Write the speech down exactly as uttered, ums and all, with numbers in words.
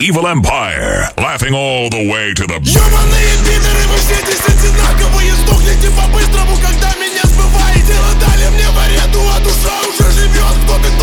Evil Empire, laughing all the way to the... Ёбаные пидоры, вы все здесь одинаковые. Сдохните по-быстрому, когда меня сбываете. Дело дали мне в аренду, а душа уже живет. Кто ты